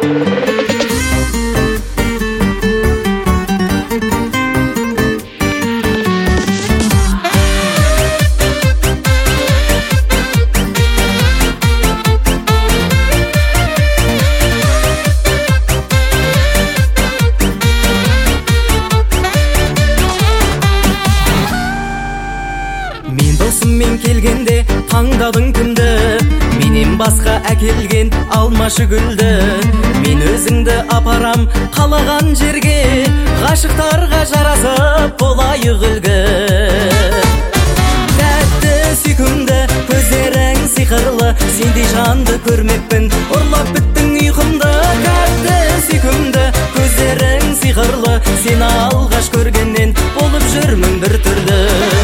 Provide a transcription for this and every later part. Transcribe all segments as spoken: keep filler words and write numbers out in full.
Мен келгенде таңдадың кімді, менен басқа әкелген алмашы гүлді. Мен өзіңді апарам қалаған жерге, ғашықтарға жарасып болайық үлгі. Тәтті сүйкімді, көздерің сиқырлы, сендей жанды көрмеппін, ұрлап біттің ұйқымды. Тәтті сүйкімді, көздерің сиқырлы, сені алғаш көргеннен болып жүрмін бір түрлі.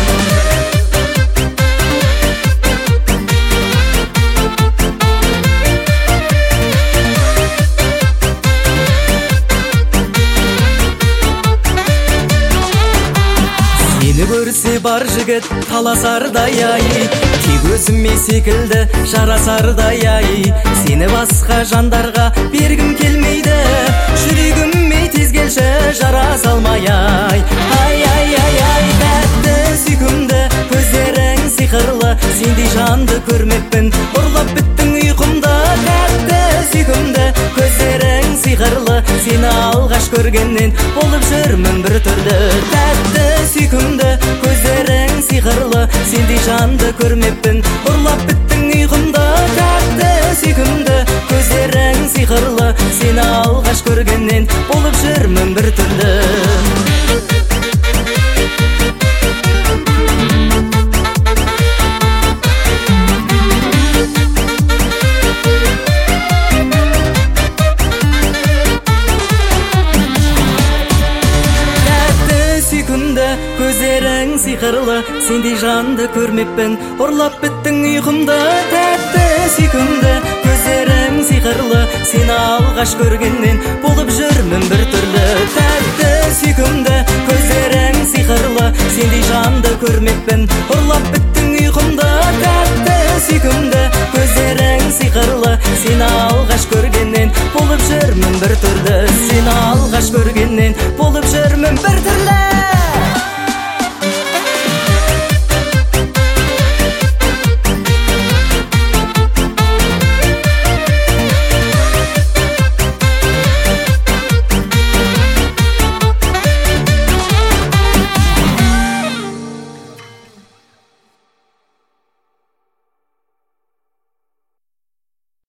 Сені көрсе бар жігіт таласардай ай, тек өзіме секілді жарасардай ай. Сені басқа жандарға бергім келмейді, жүрегіме тез келші жараса алмай ай. Ай, ай, ай, ай, тәтті сүйкімді, көздерің сиқырлы, сендей жанды көрмеппін, ұрлап біттің ұйқымды. Тәтті сүйкімді, көздерің сиқырлы, сені алғаш көргеннен болып жүрмін бір түрлі. Тәтті сүйкімді, көздерің сиқырлы, сендей жанды көрмеппін, ұрлап біттің ұйқымды. Тәтті сүйкімді, көздерің сиқырлы, сені алғаш көргеннен болып жүрмін бір түрлі. Көздерің сиқырлы, сендей жанды көрмеппін, ұрлап біттің ұйқымды. Тәтті сүйкімді, көздерің сиқырлы, сені алғаш көргеннен болып жүрмін бір түрлі. Тәтті сүйкімді, көздерің сиқырлы, сендей жанды көрмеппін, ұрлап біттің ұйқымды. Тәтті сүйкімді, көздерің сиқырлы, сені алғаш көргеннен болып жүрмін бір түрлі. Сені алғаш көргеннен болып жүрмін бір түрлі.